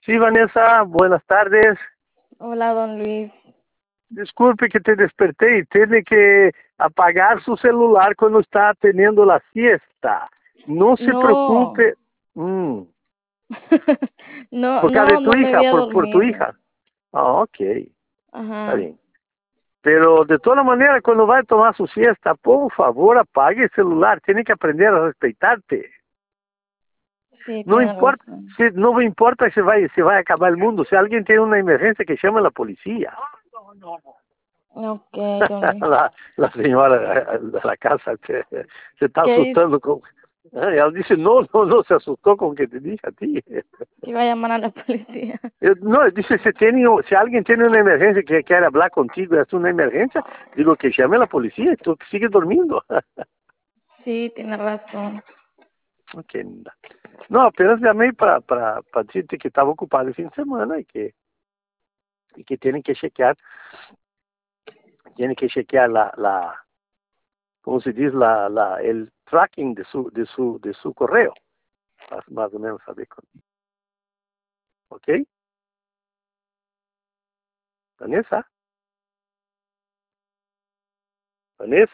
Sí, Vanessa, buenas tardes. Hola, don Luis. Disculpe que te desperté y tiene que apagar su celular cuando está teniendo la siesta. No se No, preocupe. Mm, no, por causa de no, tu no me hija, había por tu dormido. hija. Ah, ok, está Ajá, bien. Pero de todas maneras, cuando va a tomar su siesta, por favor, apague el celular. Tiene que aprender a respetarte. sí, No tiene importa, razón. no me importa si va a acabar el mundo. Si alguien tiene una emergencia, que llame a la policía. Ok, don Luis. La señora de la casa se está ¿Qué dice? asustando con... Ella dice, no, se asustó con que te dije a ti. Que iba a llamar a la policía. No, dice, si alguien tiene una emergencia que quiere hablar contigo, es una emergencia, digo que llame a la policía, tú sigues durmiendo. Sí, tiene razón. Ok, no, apenas llamé para decirte que estaba ocupado el fin de semana y que tienen que chequear ¿cómo se dice? El tracking de su correo. Más o menos saber. ¿Ok? Vanessa. Vanessa.